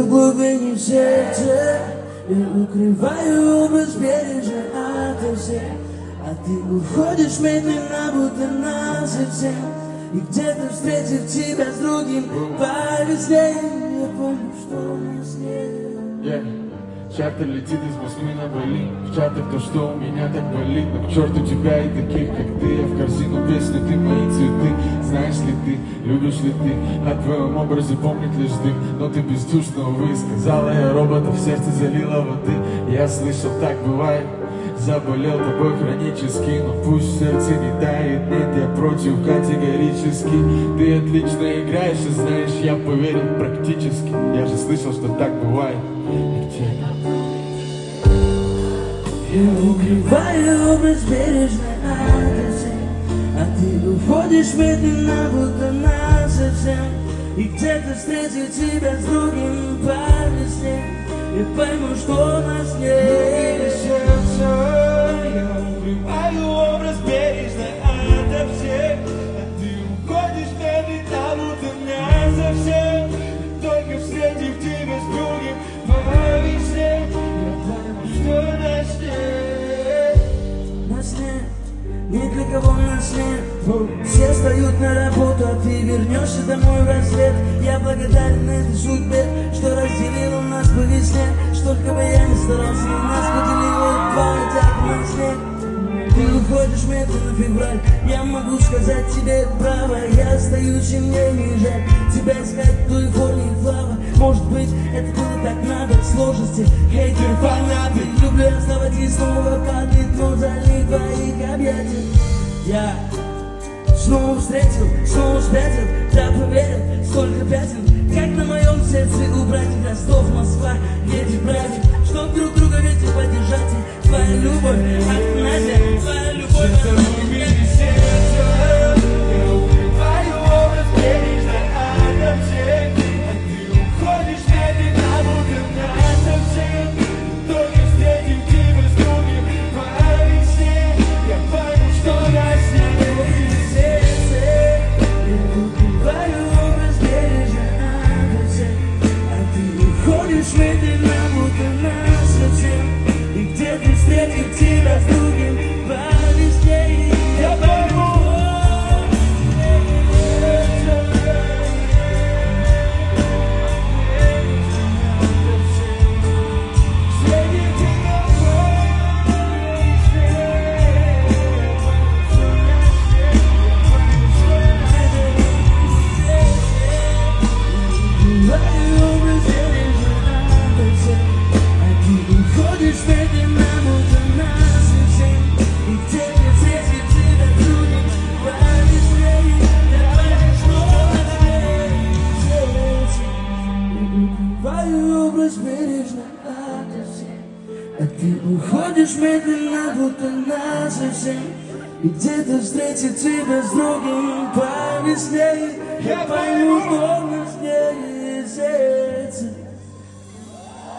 в глубине сердца. Я укрываю образ бережно ото всех, а ты уходишь медленно, будто насовсем. И где-то встретив тебя с другим по весне, я понял, что у нас нет. Чартер летит из Москвы на Бали. В чартах то, что у меня так болит. Но к черту тебя и таких, как ты. Я в корзину песни, ты мои цветы. Знаешь ли ты, любишь ли ты? О твоем образе помнит лишь дым. Но ты бездушно, увы. Сказала я робота, в сердце залила воды. Я слышал, так бывает. Заболел тобой хронически, но пусть сердце не тает. Нет, я против категорически. Ты отлично играешь и знаешь, я поверил практически. Я же слышал, что так бывает. Я укрываю образ бережно ото всех, а ты уходишь медленно, будто насовсем. И где-то встретив тебя с другим по весне, я пойму, что у нас нет сердца. Я укрываю образ бережно ото всех, а ты уходишь медленно, будто насовсем. Только встретив тебя с другим по весне, я пойму, что нас нет. Нас нет, ни для кого нас нет. Все встают на работу, а ты вернешься домой в рассвет. Я благодарен этой судьбе, что разделила нас по весне. Что только бы я не старался, нас поделило два, так нас нет. Ты уходишь медленно, февраль. Я могу сказать тебе право. Я остаюсь, и мне не жаль тебя искать в той форме флава. Может быть, это было так надо. Сложности, хейтеры, фанаты. Люблю я вставать и снова падает, но залить твоих объятий. Я снова встретил, снова спрятал, да поверил, сколько пятен. Как на моем сердце убрать Ростов, Москва, эти братья, чтоб друг друга везде поддержать. И твоя любовь от Надя, твоя любовь от Надя. Я укрываю образ бережно ото всех, а ты уходишь медленно, будто насовсем. Только встретив тебя с другим по весне, я пойму, что нас нет. Я укрываю образ бережно ото всех, а ты уходишь медленно, будто насовсем. И где-то встретив тебя с другим по весне, я пойму. А ты уходишь медленно, будто насовсем. И где-то встретит тебя с другим по весне. Я пойму, что нас не